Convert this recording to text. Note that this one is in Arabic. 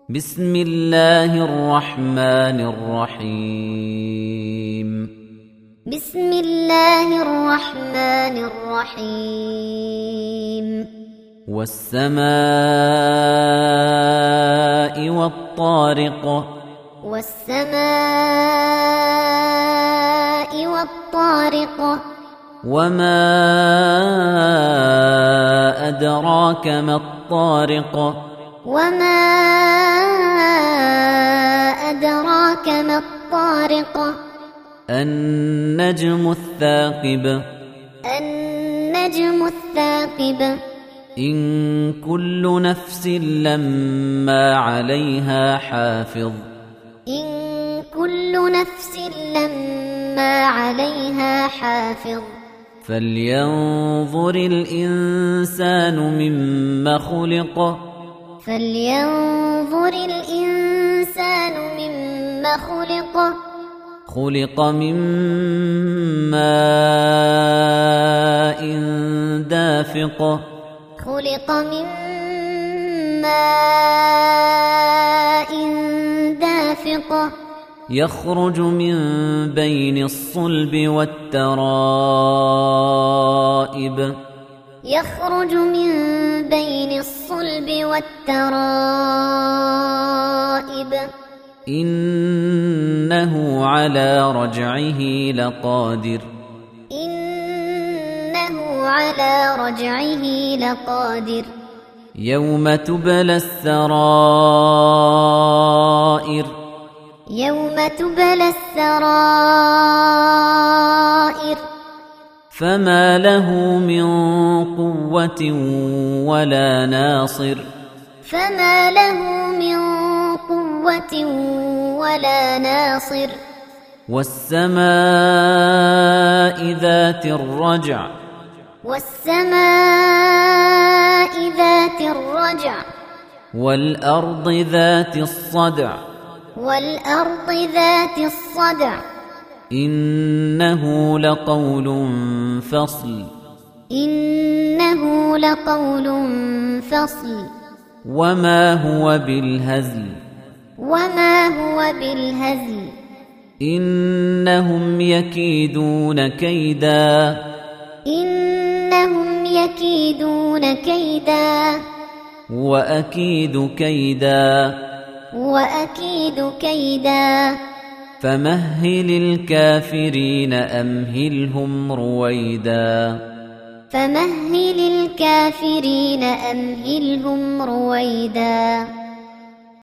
بسم الله الرحمن الرحيم بسم الله الرحمن الرحيم والسماء والطارق والسماء والطارق وما أدراك ما الطارق وما أدراك ما الطارق النجم الثاقب النجم الثاقب إن كل نفس لما عليها حافظ إن كل نفس لما عليها حافظ فلينظر الإنسان مما خلق فلينظر الإنسان مما خلق خلق من ماء دافق خلق من ماء دافق يخرج من بين الصلب والترائب يخرج من بين الصلب والترائب إنه على رجعه لقادر إنه على رجعه لقادر يوم تبلى السرائر يوم تبلى السرائر فما له من قوة ولا ناصر فما له من قوة ولا ناصر والسماء ذات الرجع والسماء ذات الرجع والأرض ذات الصدع والأرض ذات الصدع إنه لقول فصل إنه لقول فصل وما هو بالهزل وما هو بالهزل إنهم يكيدون كيدا إنهم يكيدون كيدا وأكيد كيدا وأكيد كيدا فمهل الكافرين أمهلهم رويدا فمهل الكافرين أمهلهم رويدا